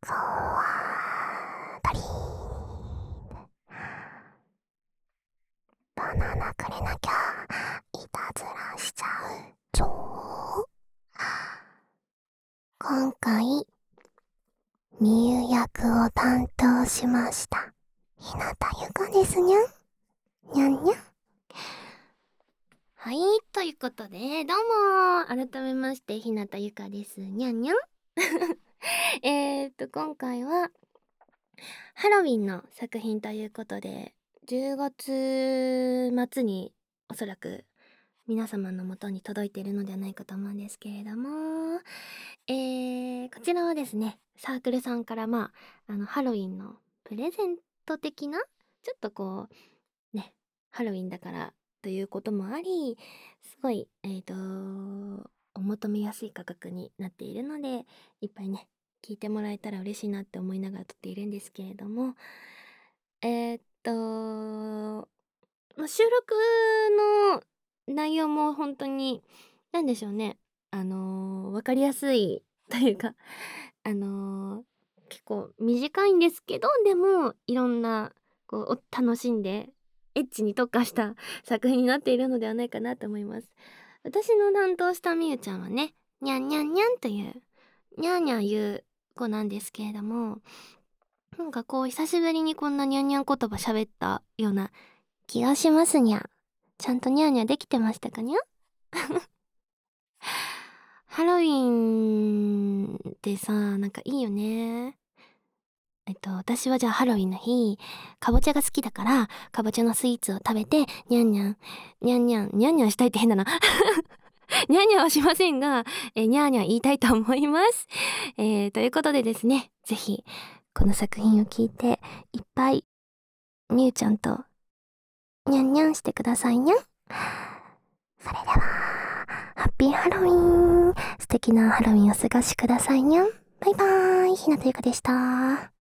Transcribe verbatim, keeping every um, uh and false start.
ふわーとりーバナナくれなきゃいたずらしちゃうぞ。今回みゆ役を担当しました日向ゆかですにゃん。にゃんにゃん。 はい、ということで、どうも、改めまして、日向ゆかです。にゃんにゃん。えっと、今回は、ハロウィンの作品ということで、じゅうがつ末におそらく皆様の元に届いているのではないかと思うんですけれども、えー、こちらはですね、サークルさんからまあ、あの、ハロウィンのプレゼント的な、ちょっとこう、ね、ハロウィンだからということもあり、すごい、えっと、お求めやすい価格になっているので、いっぱいね、聞いてもらえたら嬉しいなって思いながら撮っているんですけれども、えーっと、まあ、収録の内容も本当に、なんでしょうね、あのー、わかりやすいというか、あのー、結構短いんですけど、でもいろんな、こう、お楽しんで、エッチに特化した作品になっているのではないかなと思います。私の担当したみゆちゃんはね、にゃんにゃんにゃんという、にゃんにゃん言う子なんですけれども、なんかこう久しぶりにこんなにゃんにゃん言葉喋ったような気がしますにゃ。ちゃんとにゃんにゃできてましたかにゃ。ハロウィンってさ、なんかいいよね。えっと、私はじゃあハロウィンの日、かぼちゃが好きだから、かぼちゃのスイーツを食べて、にゃんにゃん、にゃんにゃん、にゃんにゃんしたいって変だな。にゃんにゃんはしませんが、えー、にゃんにゃん言いたいと思います。えー、ということでですね、ぜひ、この作品を聞いて、いっぱい、みゆちゃんと、にゃんにゃんしてくださいにゃん。 それではハッピーハロウィン。素敵なハロウィンをお過ごしくださいにゃん。バイバーイ。ひなたゆかでした。